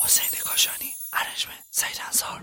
حسین کاشانی، ارنجمنت سعید انصار.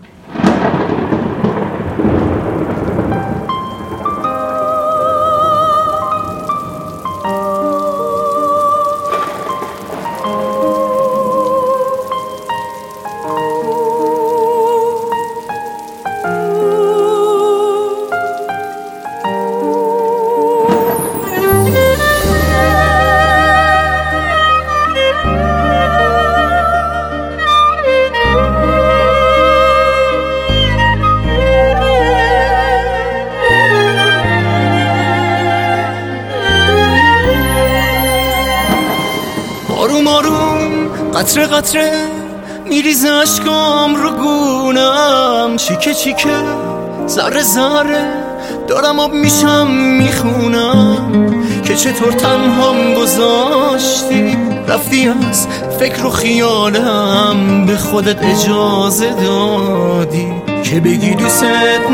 آروم آروم قطره قطره میریزه اشکام رو گونم، چیکه چیکه ذره ذره دارم آب میشم میخونم که چطور تنهام گذاشتی رفتی از فکر و خیالم، به خودت اجازه دادی که بگی دوست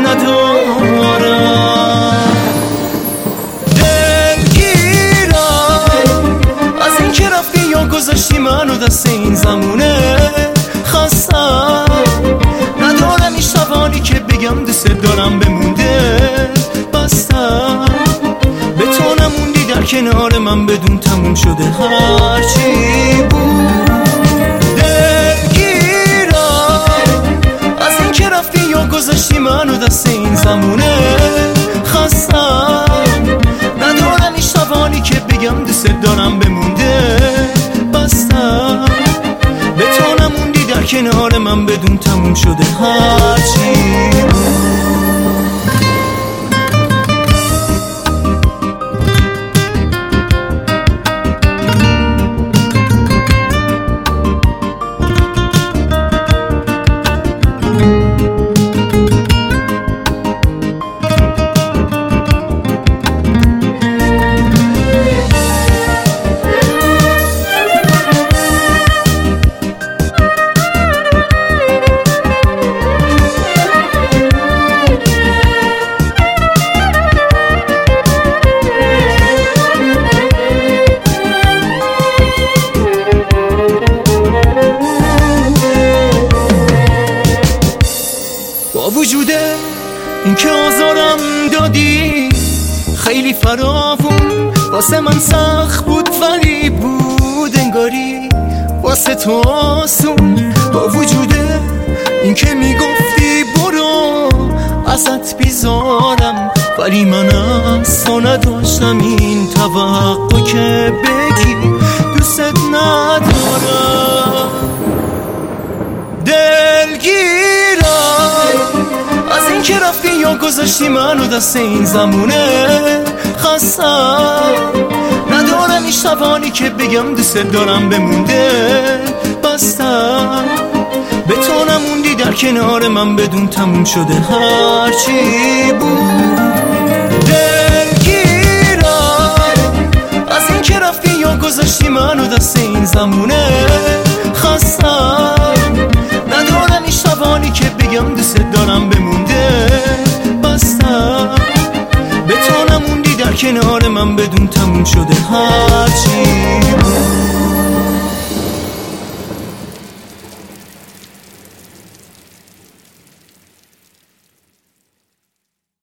ندارم. که رفتی یا گذاشتی منو دست این زمونه، خستم ندارم این شبانی که بگم دوست دارم بمونده، بستم به تو نموندی در کنار من بدون تموم شده هرچی بود. دلگیرم از این که رفتی یا گذاشتی منو دست این زمونه، خستم ندارم این شبانی که بگم دوست دارم بمونده، بستم به تو نموندی در کنار من بدون تموم شده هرچی. با وجوده این که آزارم دادی خیلی فراوون، واسه من سخت بود ولی بود انگاری واسه تو آسون. با وجوده این که میگفتی برو ازت بیزارم، ولی من از تو نداشتم این توقع که بگی دوست ندارم. دلگیرم از این که رفتی یا گذاشتی منو دست این زمونه، خستم ندارم این شبانی که بگم دوست دارم بمونده، بستم به تو نموندی در کنار من بدون تموم شده هرچی بود. دلگیرم از این که رفتی یا گذاشتی منو دست این زمونه، خستم ندارم این شبانی که بگم دوست دارم بمونده، بستم به تو نموندی در کنار من بدون تموم شده هرچی.